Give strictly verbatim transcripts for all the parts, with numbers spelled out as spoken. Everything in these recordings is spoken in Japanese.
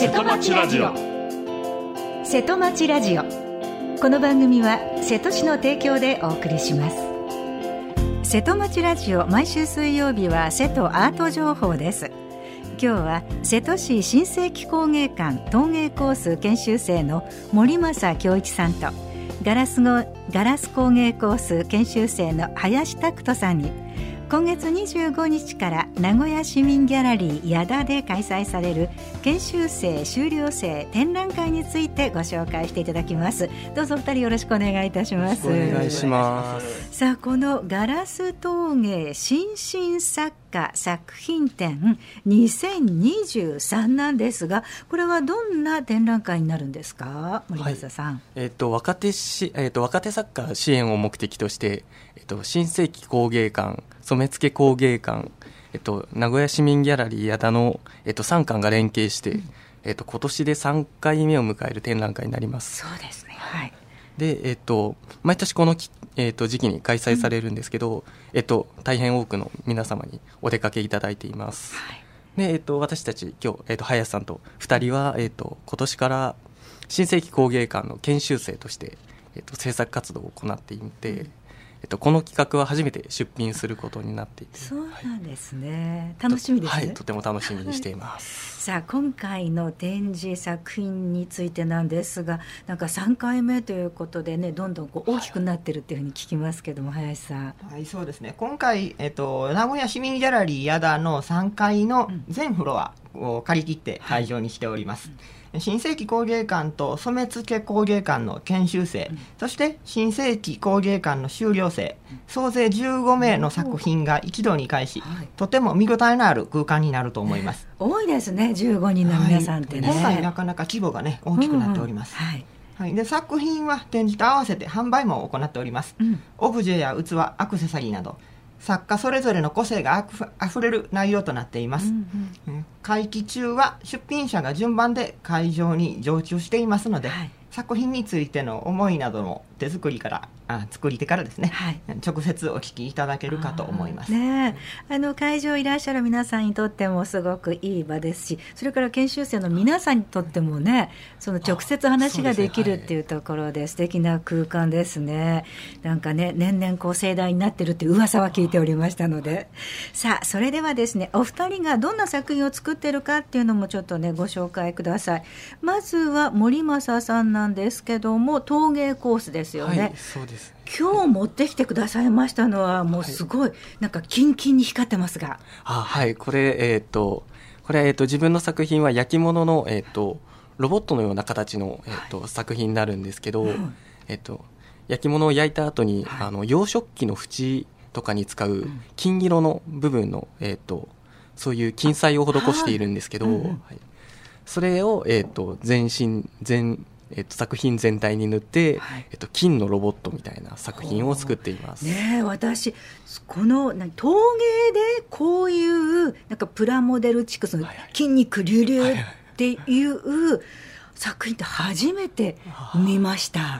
瀬戸町ラジオ。瀬戸町ラジオ、この番組は瀬戸市の提供でお送りします。瀬戸町ラジオ、毎週水曜日は瀬戸アート情報です。今日は瀬戸市新世紀工芸館陶芸コース研修生の森正恭一さんと、ガラスのガラス工芸コース研修生の林拓人さんに、今月にじゅうごにちから名古屋市民ギャラリー矢田で開催される研修生修了生展覧会についてご紹介していただきます。どうぞお二人よろしくお願いいたします。 お願いします。 さあ、このガラス陶芸新進作家作品展にせんにじゅうさんなんですが、これはどんな展覧会になるんですか、森正さん。はい、 えー、と若手し、えー、と若手作家支援を目的として、えー、と新世紀工芸館、染付工芸館、えー、と名古屋市民ギャラリー矢田の、えー、とさん館が連携して、うん、えー、と今年でさんかいめを迎える展覧会になります。 そうですね、はい。 で、えー、と毎年このきえー、と時期に開催されるんですけど、うん、えー、と大変多くの皆様にお出かけいただいています。はい、で、えー、と私たち今日、えー、と林さんとふたりは、えー、と今年から新世紀工芸館の研修生として、えー、と制作活動を行っていて、うん、えー、とこの企画は初めて出品することになっていて、 そうなんですね、はい、楽しみですね。 はい、とても楽しみにしています。 はい、さあ、今回の展示作品についてなんですが、なんかさんかいめということでね、どんどんこう大きくなってるっていうふうに聞きますけども、はい、林さん。 はい、そうですね、今回、えっと、名古屋市民ギャラリー矢田のさんがいの全フロアを借り切って会場にしております。はい、新世紀工芸館と染付工芸館の研修生、うん、そして新世紀工芸館の修了生、うん、総勢じゅうごめいの作品が一堂に会し、はい、とても見応えのある空間になると思います。 ね、多いですね、じゅうごにんの皆さんってね。 はい、今回なかなか規模がね大きくなっております。うんうん、はいはい、で作品は展示と合わせて販売も行っております。うん、オブジェや器、アクセサリーなど作家それぞれの個性があふあふれる内容となっています。うんうん、会期中は出品者が順番で会場に常駐していますので、はい、作品についての思いなども手作りからあ作り手からですね、はい、直接お聞きいただけるかと思います。 ね、あの会場いらっしゃる皆さんにとってもすごくいい場ですし、それから研修生の皆さんにとってもね、その直接話ができるっていうところで素敵な空間ですね。なんかね、年々こう盛大になってるっていう噂は聞いておりましたので、さあ、それではですね、お二人がどんな作品を作ってるかっていうのもちょっとねご紹介ください。まずは森正さんなんですけども、陶芸コースですよね。 はい、そうです。 今日持ってきてくださいましたのはもうすごい、はい、なんかキンキンに光ってますが、 あ、はい、これ、えー、とこれ、えー、と自分の作品は焼き物の、えー、とロボットのような形の、えーとはい、作品になるんですけど、うん、えー、と焼き物を焼いた後に、はい、あの洋食器の縁とかに使う金色の部分の、えー、とそういう金彩を施しているんですけど、はい、それを、えー、と全身全えっと、作品全体に塗って、はい、えっと、金のロボットみたいな作品を作っています。 ね、私この陶芸でこういうなんかプラモデルチックスの筋肉隆々っていう作品って初めて見ました。はい、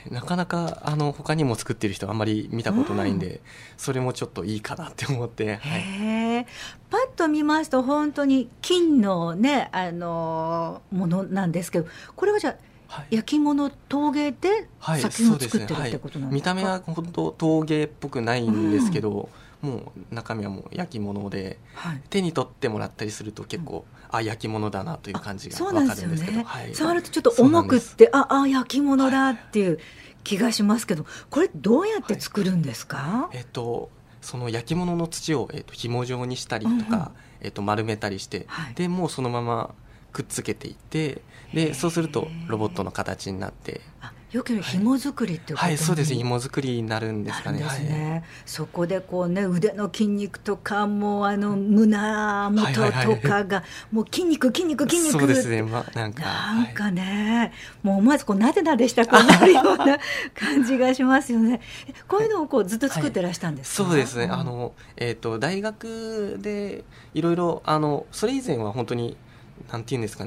なかなかあの他にも作ってる人あんまり見たことないんで、うん、それもちょっといいかなって思って、はい、 へ、パッと見ますと本当に金のね、あのものなんですけど、これはじゃあはい、焼き物陶芸で作品を作ってるってことなんですか？はい、 見た目は本当陶芸っぽくないんですけど、うん、もう中身はもう焼き物で、はい、手に取ってもらったりすると結構、うん、あ、焼き物だなという感じが分かるんですけど、ね、はい、 触るとちょっと重くってああ焼き物だっていう気がしますけど、これどうやって作るんですか？はい、 えっとその焼き物の土を、えっと、紐状にしたりとか、うんうん、えっと、丸めたりして、はい、でもうそのままくっつけていって、でそうするとロボットの形になって、 あ、よく紐作りっていうことに、 はい、そうです、紐作りになるんですかね。 ですね、はい、そこでこうね、腕の筋肉とかもうあの胸元とかが、はいはいはい、もう筋肉筋肉筋肉、 そうですね、まあ、なんかなんかね、はい、もう思わずこうなでなでしたくなるような感じがしますよね。こういうのをこうずっと作ってらしたんですか？ はい、そうですね、あの、えーと、大学でいろいろあのそれ以前は本当になんていうんですかね、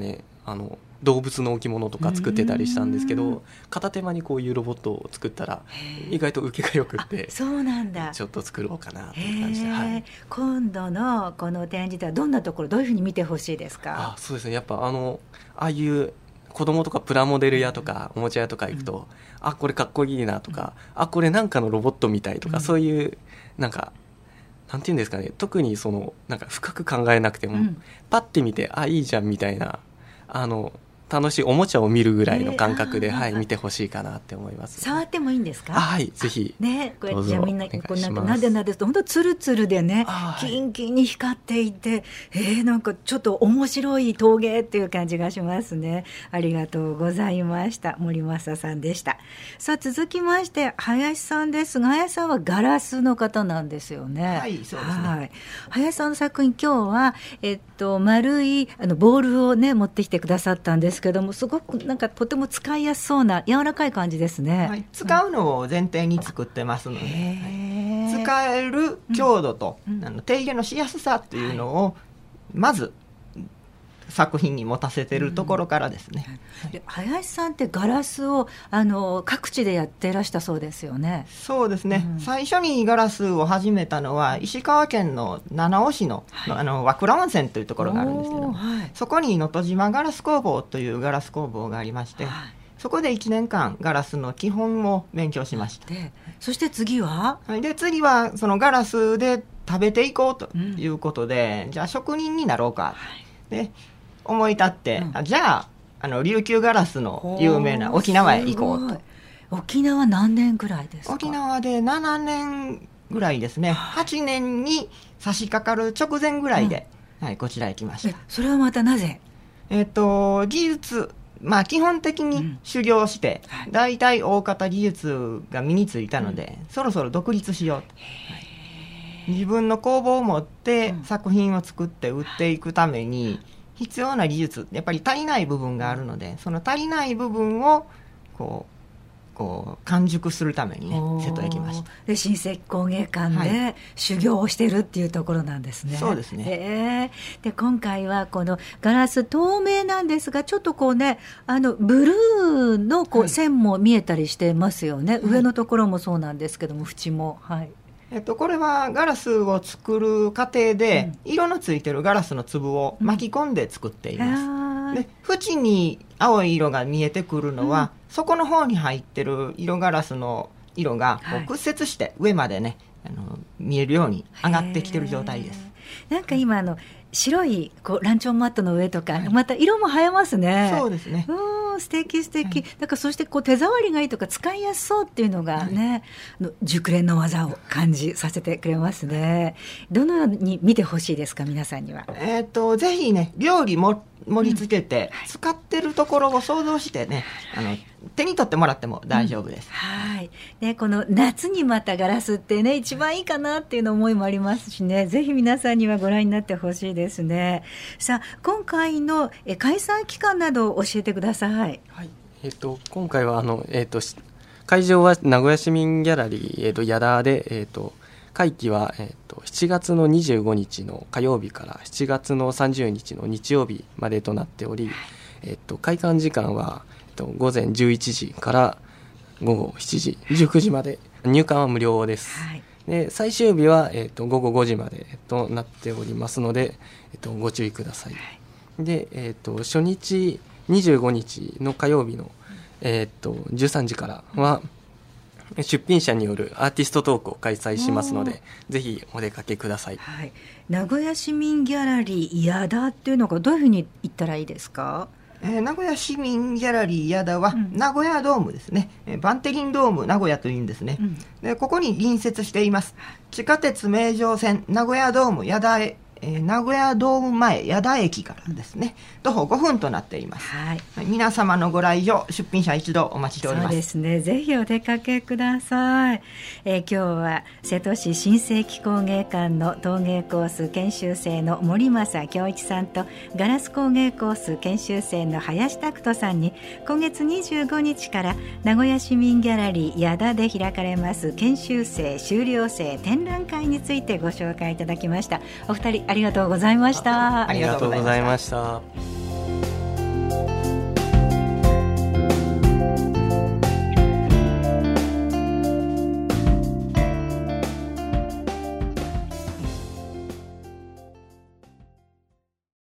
あの動物の置物とか作ってたりしたんですけど、片手間にこういうロボットを作ったら意外と受けがよくってそうなんだちょっと作ろうかなという感じで、はい、 今度のこの展示ではどんなところどういうふうに見てほしいですか？ あそうですね、やっぱあのああいう子供とかプラモデル屋とかおもちゃ屋とか行くと、うん、あこれかっこいいなとか、うん、あこれなんかのロボットみたいとか、うん、そういうなんかなんていうんですかね、特にそのなんか深く考えなくても、うん、パッて見てあいいじゃんみたいなあの楽しいおもちゃを見るぐらいの感覚で、えー、はい、見てほしいかなって思います、ね、 触ってもいいんですか？ はい、ぜひね、これじゃあみんなこうなんかなでなでと本当ツルツルでね、キンキンに光っていて、えー、なんかちょっと面白い陶芸っていう感じがしますね。ありがとうございました。森正さんでした。さあ続きまして林さんですが、林さんはガラスの方なんですよね。 はい、そうですね。はい、 林さんの作品今日は、えっと、丸いあのボールをね持ってきてくださったんですけども、すごくなんかとても使いやすそうな柔らかい感じですね、 はい、使うのを前提に作ってますので、はい、使える強度と、うん、あの手入れのしやすさっていうのをまず作品に持たせてるところからですね、 うん、で林さんってガラスをあの各地でやってらしたそうですよね。 そうですね、うん、最初にガラスを始めたのは石川県の七尾市 の,、はい、あの和倉温泉というところがあるんですけども、はい、そこに能登島ガラス工房というガラス工房がありまして、はい、そこでいちねんかんガラスの基本を勉強しました。 でそして次は、 はい、で次はそのガラスで食べていこうということで、うん、じゃあ職人になろうか、はい、で思い立って、うん、じゃあ、 あの琉球ガラスの有名な沖縄へ行こうと。 沖縄何年ぐらいですか？ 沖縄でななねんぐらいですね、はちねんに差し掛かる直前ぐらいで、うん、はい、こちらへ来ました。 それはまたなぜ？ えっと技術、まあ基本的に修行して、うん、はい、だいたい大方技術が身についたので、うん、そろそろ独立しようと、はい、自分の工房を持って作品を作って売っていくために、うん、必要な技術、やっぱり足りない部分があるので、その足りない部分をこうこう完熟するためにね、瀬戸へ来ました。 で新石工芸館で修行をしてるっていうところなんですね。 そうですね。 えー、で今回はこのガラス透明なんですが、ちょっとこうね、あのブルーのこう線も見えたりしてますよね、はい、上のところもそうなんですけども、縁も、はい、 えっと、これはガラスを作る過程で、うん、色のついてるガラスの粒を巻き込んで作っています、うん、で縁に青い色が見えてくるのは、うん、そこの方に入ってる色ガラスの色がこう屈折して上までね、はい、あの見えるように上がってきてる状態です。 なんか今あの白いこうランチョンマットの上とか、はい、また色も映えますね。 そうですね。 うん、素敵素敵、はい、だからそしてこう手触りがいいとか使いやすそうっていうのがね、はい、の熟練の技を感じさせてくれますね。どのように見てほしいですか、皆さんには。 えー、とぜひね、料理も盛り付けて、うん、はい、使ってるところを想像してね、あの手に取ってもらっても大丈夫です、 うん、はい、ね、この夏にまたガラスってね一番いいかなっていうの思いもありますしね、ぜひ皆さんにはご覧になってほしいですね。さあ今回のえ開催期間などを教えてください。 はい、えー、と今回はあの、えー、と会場は名古屋市民ギャラリー、えー、と矢田で、えー、と会期は、えー、としちがつのにじゅうごにちの火曜日からしちがつのさんじゅうにちの日曜日までとなっており、えー、と開館時間は、えー、とごぜんじゅういちじからごごしちじじゅうくじまで、入館は無料です、はい、で最終日は、えー、とごごごじまでとなっておりますので、えー、とご注意ください。で、えー、と初日にじゅうごにちの火曜日の、えー、とじゅうさんじからは出品者によるアーティストトークを開催しますので、ぜひお出かけください。 はい、名古屋市民ギャラリー矢田っていうのがどういうふうに言ったらいいですか？ えー、名古屋市民ギャラリー矢田は、うん、名古屋ドームですね、えー、バンテリンドーム名古屋というんですね、うん、でここに隣接しています。地下鉄名城線名古屋ドーム矢田へ、えー、名古屋ドーム前矢田駅からですね、徒歩ごふんとなっています、はい、皆様のご来場、出品者一度お待ちしております。 そうですね、ぜひお出かけください。えー、今日は瀬戸市新世紀工芸館の陶芸コース研修生の森正恭一さんとガラス工芸コース研修生の林拓人さんに、今月にじゅうごにちから名古屋市民ギャラリー矢田で開かれます研修生修了生展覧会についてご紹介いただきました。お二人ありがとうございました。 ありがとうございました。